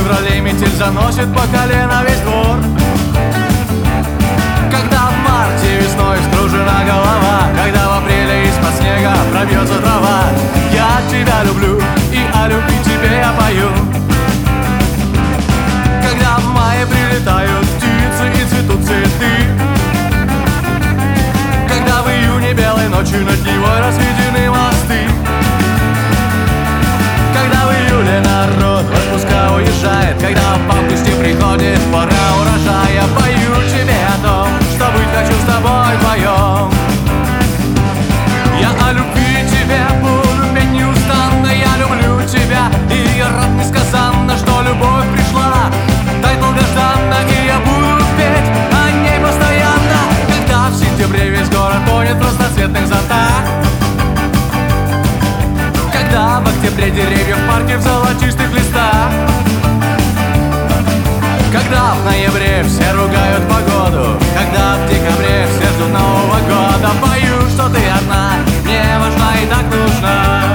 феврале метель заносит по колено весь двор. Когда в марте весной скружена голова, когда в апреле из-под снега пробьется трава, я тебя люблю, и о любви тебе я пою. Когда в мае прилетают птицы и цветут цветы, когда в июне белой ночью над Невой разведены мосты, когда в июле народ в отпуска уезжает, когда в августе приходит пора урожая, пою тебе о том, что быть хочу с тобой вдвоем. Я о любви тебе буду петь неустанно, я люблю тебя, и я рад несказанно, что любовь пришла так долгожданно, и я буду петь о ней постоянно. Когда в сентябре весь город тонет в разноцветных зонтах, когда в октябре деревья в парке в золотистых листах, когда в ноябре все ругают погоду, когда в декабре все ждут Нового года, пою, что ты одна, мне важна и так нужна.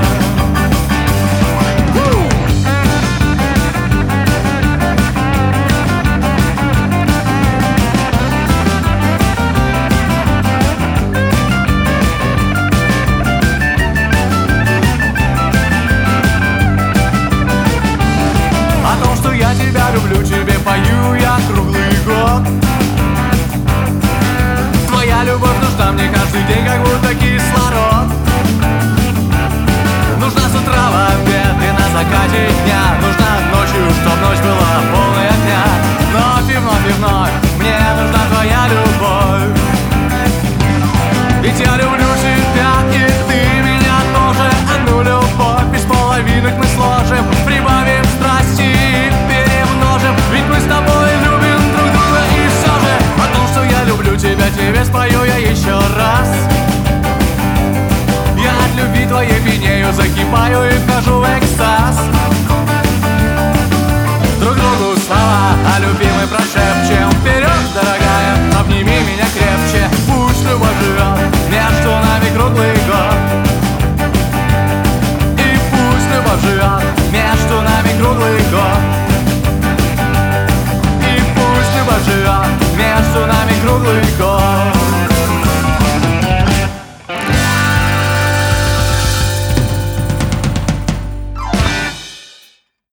Я тебя люблю, тебе пою я круглый год. Твоя любовь нужна мне каждый день, как будто кислород. Нужна с утра в обед и на закате дня, нужна ночью, чтоб ночь